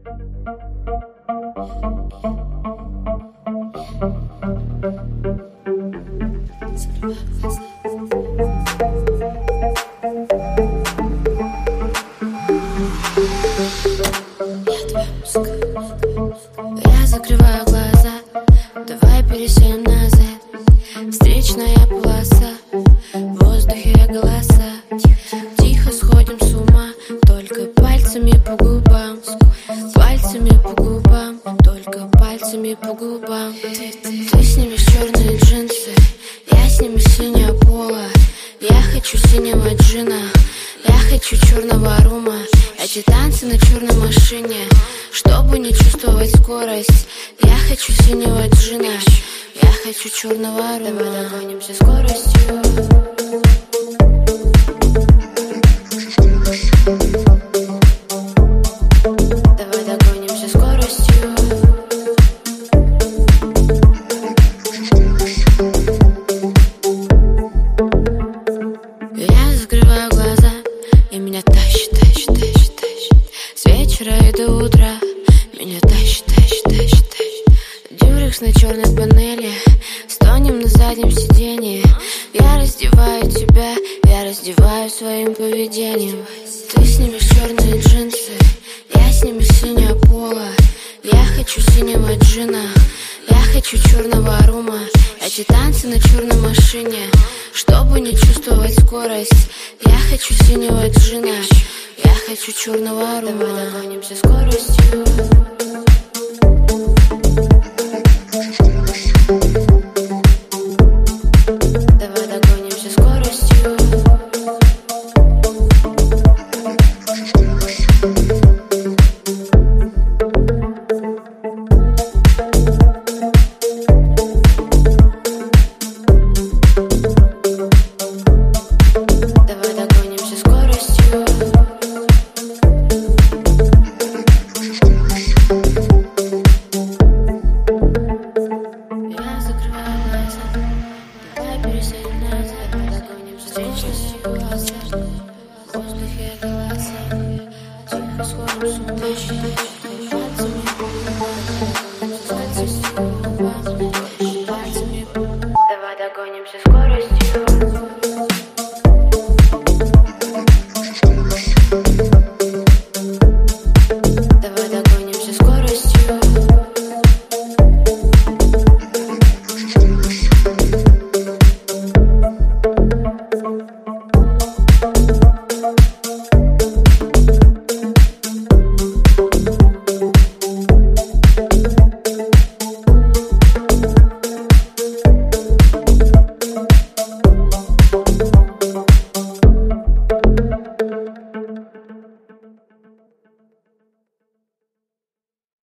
Я закрываю глаза, давай пересядем назад. Встречная полоса, в воздухе голоса. Тихо сходим с ума, только пальцами по губам. Пальцами по губам, только пальцами по губам. Ты снимешь черные джинсы, я сниму синее поло. Я хочу синего джина, я хочу черного рума. Эти танцы на черной машине, чтобы не чувствовать скорость. Я хочу синего джина, я хочу черного рума. Давай догонимся скоростью. Давай догонимся скоростью. Я закрываю глаза, и меня тащит, тащит, тащит, тащит. С вечера и до утра меня тащит, тащит, тащит, тащит. Дюрекс на черной панели, стонем на заднем сиденье. Я раздеваю тебя, я раздеваю своим поведением. Ты снимешь черные джинсы, я сниму синее поло. Я хочу синего джина, я хочу черного рума. Эти танцы на черной машине, чтобы не чувствовать скорость. Я хочу синего джина, я хочу черного рума. Давай догонимся скоростью. Давай догонимся скоростью. Давай догонимся скоростью. Я закрываю глаза, давай пересядем назад. Давай догонимся встречностью глаза. В воздухе голоса, тихо сходим с ума.